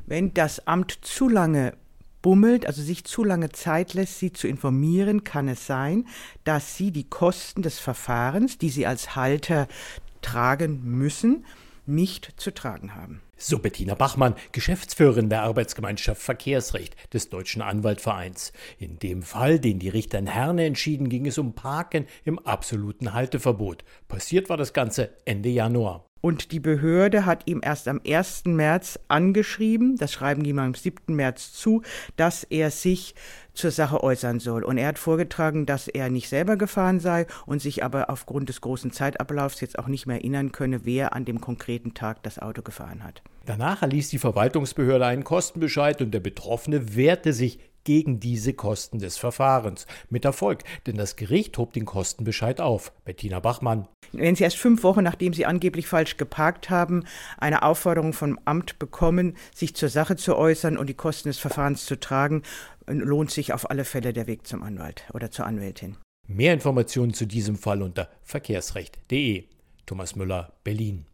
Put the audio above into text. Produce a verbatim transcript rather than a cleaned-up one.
Wenn das Amt zu lange bummelt, also sich zu lange Zeit lässt, Sie zu informieren, kann es sein, dass Sie die Kosten des Verfahrens, die Sie als Halter tragen müssen, nicht zu tragen haben. So Bettina Bachmann, Geschäftsführerin der Arbeitsgemeinschaft Verkehrsrecht des Deutschen Anwaltvereins. In dem Fall, den die Richter in Herne entschieden, ging es um Parken im absoluten Halteverbot. Passiert war das Ganze Ende Januar. Und die Behörde hat ihm erst am ersten März angeschrieben, das schreiben die ihm am siebten März zu, dass er sich zur Sache äußern soll. Und er hat vorgetragen, dass er nicht selber gefahren sei und sich aber aufgrund des großen Zeitablaufs jetzt auch nicht mehr erinnern könne, wer an dem konkreten Tag das Auto gefahren hat. Danach erließ die Verwaltungsbehörde einen Kostenbescheid und der Betroffene wehrte sich gegen diese Kosten des Verfahrens. Mit Erfolg, denn das Gericht hob den Kostenbescheid auf. Bettina Bachmann. Wenn Sie erst fünf Wochen, nachdem Sie angeblich falsch geparkt haben, eine Aufforderung vom Amt bekommen, sich zur Sache zu äußern und die Kosten des Verfahrens zu tragen, lohnt sich auf alle Fälle der Weg zum Anwalt oder zur Anwältin. Mehr Informationen zu diesem Fall unter verkehrsrecht punkt de. Thomas Müller, Berlin.